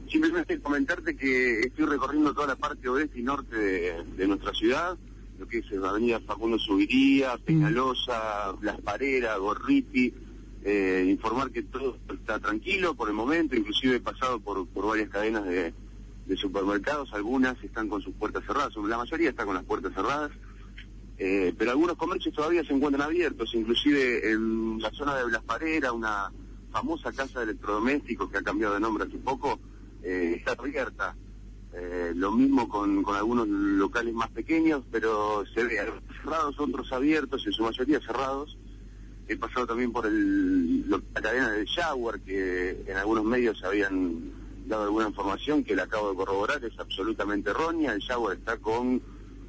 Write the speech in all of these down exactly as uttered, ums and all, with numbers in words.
Simplemente comentarte que estoy recorriendo toda la parte oeste y norte de, de nuestra ciudad, lo que es la avenida Facundo Subiría, Peñalosa, Las Pareras, Gorriti, eh, informar que todo está tranquilo por el momento, inclusive he pasado por, por varias cadenas de, de supermercados, algunas están con sus puertas cerradas, la mayoría está con las puertas cerradas, eh, pero algunos comercios todavía se encuentran abiertos, inclusive en la zona de Las Pareras, una famosa casa de electrodomésticos que ha cambiado de nombre hace poco, eh, está abierta. Eh, lo mismo con, con algunos locales más pequeños, pero se ve algunos cerrados, otros abiertos, en su mayoría cerrados. He pasado también por el, lo, la cadena del Jaguar, que en algunos medios habían dado alguna información que la acabo de corroborar, es absolutamente errónea. El Jaguar está con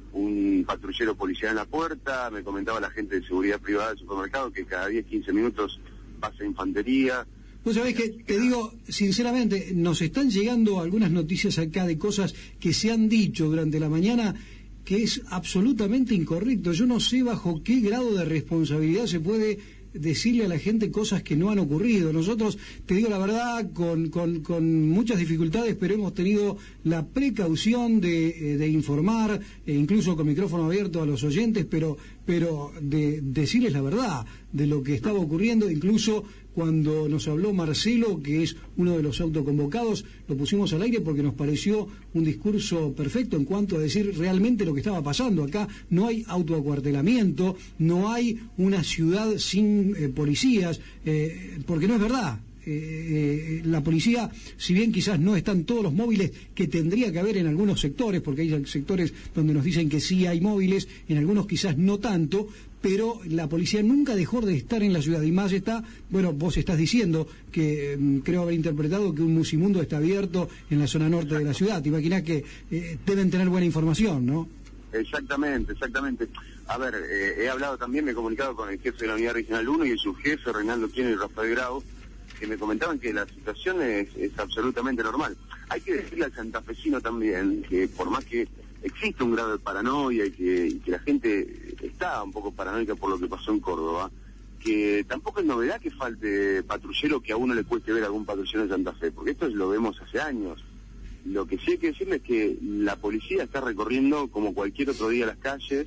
un patrullero policial en la puerta, me comentaba la gente de seguridad privada del supermercado que cada diez, quince minutos pasa infantería. Vos sabés que, te digo, sinceramente, nos están llegando algunas noticias acá de cosas que se han dicho durante la mañana que es absolutamente incorrecto. Yo no sé bajo qué grado de responsabilidad se puede decirle a la gente cosas que no han ocurrido. Nosotros, te digo la verdad, con, con, con muchas dificultades, pero hemos tenido la precaución de, de informar, e incluso con micrófono abierto a los oyentes, pero, pero de decirles la verdad de lo que estaba ocurriendo. Incluso cuando nos habló Marcelo, que es uno de los autoconvocados, lo pusimos al aire porque nos pareció un discurso perfecto en cuanto a decir realmente lo que estaba pasando. Acá no hay autoacuartelamiento, no hay una ciudad sin eh, policías, eh, porque no es verdad. Eh, eh, la policía, si bien quizás no están todos los móviles que tendría que haber en algunos sectores, porque hay sectores donde nos dicen que sí hay móviles, en algunos quizás no tanto, pero la policía nunca dejó de estar en la ciudad, y más está, bueno, vos estás diciendo que mm, creo haber interpretado que un Musimundo está abierto en la zona norte de la ciudad. Te imaginás que eh, deben tener buena información, ¿no? Exactamente, exactamente. A ver, eh, he hablado también, me he comunicado con el jefe de la Unidad Regional uno y el subjefe, Reinaldo Quino y Rafael Grau, que me comentaban que la situación es, es absolutamente normal. Hay que decirle al santafesino también que por más que existe un grado de paranoia y que, y que la gente está un poco paranoica por lo que pasó en Córdoba, que tampoco es novedad que falte patrullero, que a uno le cueste ver algún patrullero en Santa Fe, porque esto lo vemos hace años. Lo que sí hay que decirle es que la policía está recorriendo como cualquier otro día las calles,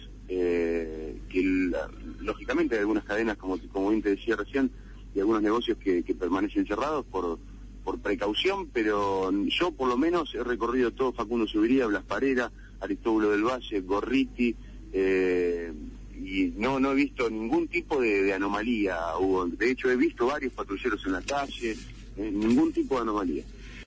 eh, que la, lógicamente hay algunas cadenas, como, como bien te decía recién, y algunos negocios que, que permanecen cerrados por por precaución, pero yo por lo menos he recorrido todo Facundo Subiría, Blas Parera, Aristóbulo del Valle, Gorriti, eh, y no no he visto ningún tipo de, de anomalía, Hugo. De hecho he visto varios patrulleros en la calle, eh, ningún tipo de anomalía.